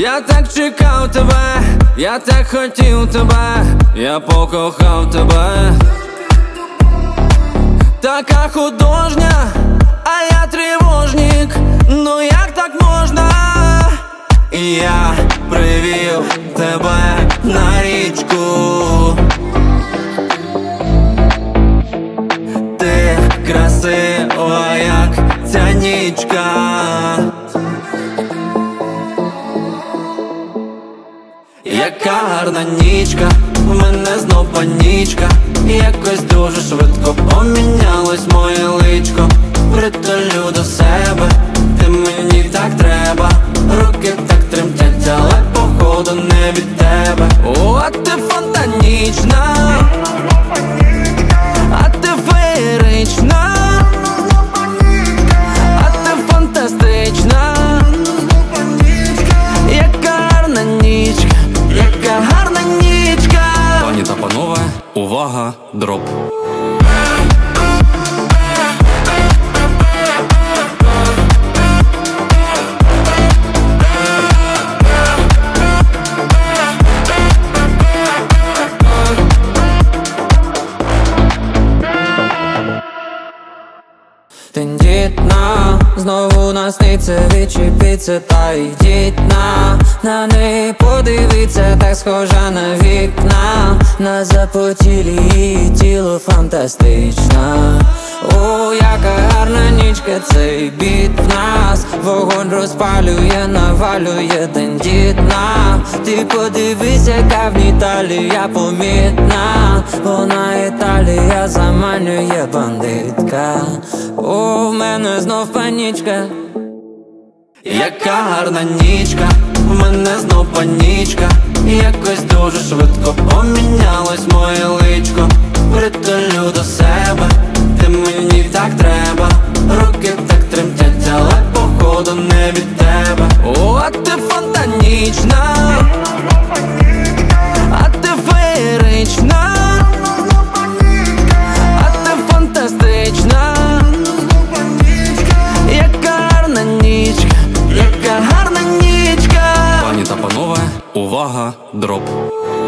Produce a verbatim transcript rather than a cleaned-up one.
Я так чекав тебе, я так хотів тебе, я покохав тебе. Така художня, а я тривожник. Ну як так можна? І я привів тебе на річку. Ти красива, як ця нічка. Яка гарна нічка, в мене знов панічка. Якось дуже швидко помінялось моє личко. Притулю до себе, ти мені так треба. Руки так тремтять, але походу не від тебе. О, а ти фонтанічна, а ти феєрична, а ти фантастична. Яка гарна нічка, яка гарна нічка. Пані та панове, увага, дроп. Тендітна, знову насниться, відчепіться та йдіть на На неї подивіться, так схожа на вікна. На запотілі її тіло фантастична. О, яка гарна нічка, цей біт в нас. Вогонь розпалює, навалює. Тендітна, ти подивись, яка в ній талія помітна. Вона Італія заманює, бандитка. О, в мене знов панічка. Яка гарна нічка, в мене знов панічка. Якось дуже швидко помінялось моє личко. Притулю до себе, ти мені так треба. Руки так тремтять, але походу не від тебе. О, а ти фонтанічна, а ти феєрична, а ти фантастична. Яка гарна нічка, яка гарна нічка. Пані та панове, увага, дроп.